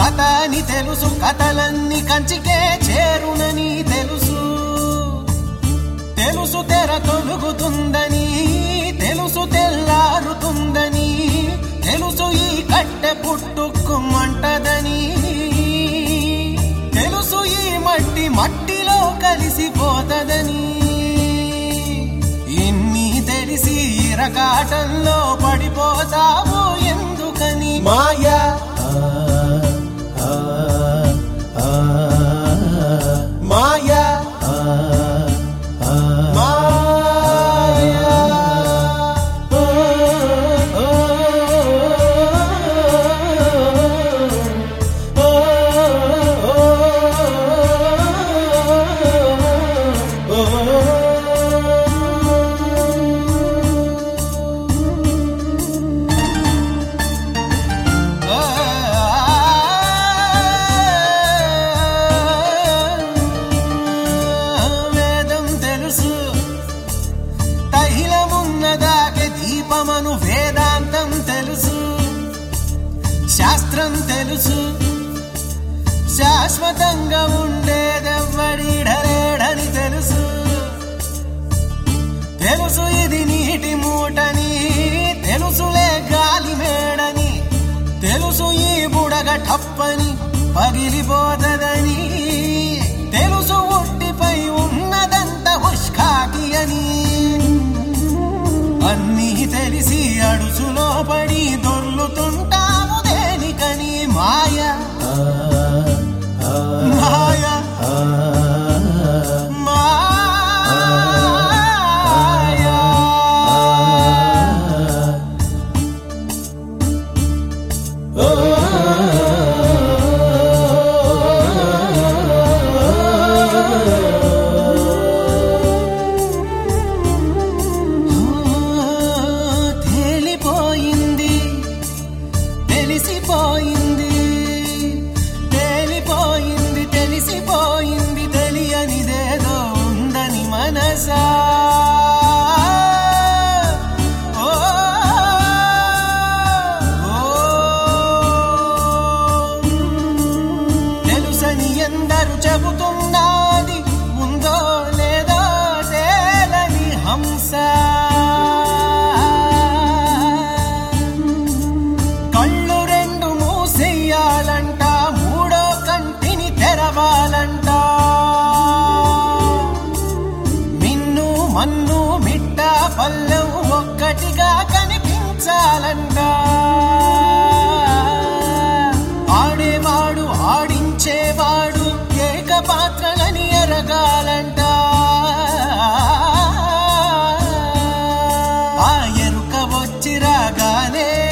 కథ అని తెలుసు, కథలన్నీ కంచికే చేరునని తెలుసు. తెలుసు తెర తొలుగుతుందని, తెలుసు తెల్లారుతుందని, తెలుసు ఈ కట్టె పుట్టుకుమంటదని, తెలుసు ఈ మట్టి మట్టిలో కలిసిపోతదని. ఇన్ని తెలిసి ఇరకాటంలో పడిపోతావు ఎందుకని? మాయా మాయా దీపమను వేదాంతం తెలుసు, శాస్త్రం తెలుసు, శాశ్వతంగా ఉండేదెవ్వడిడలేడని తెలుసు. తెలుసు ఇది నీటి మూటని, తెలుసులే గాలి మేడని, తెలుసు ఈ బుడగ టప్పని పగిలిపోతదని, తెలుసు ఒట్టిపై ఉన్నదంత ఉష్కాకి అని. అన్నీ తెలిసి అడుసులో పడి దొర్లుతుంటాము దేనికని? మాయా మాయా మాయా. తెలిసిపోయింది, తేలిపోయింది, తెలిసిపోయింది, తెలియనిదేదో ఉందని మనసా. ఓ తెలుసని ఎందరు చెబుతున్నది, ఉందో లేదో తేలని హంస. కళ్ళు రెండు మూసేయాలంట, మూడో కంటిని తెరవాలంట. మిన్ను మన్ను మిట్ట పల్లెం ఒక్కటిగా కనిపించాలంట. ఆడేవాడు ఆడించేవాడు ఏకపాత్రలని ఎరగాలంట. ఆ ఎరుక వచ్చి రాగానే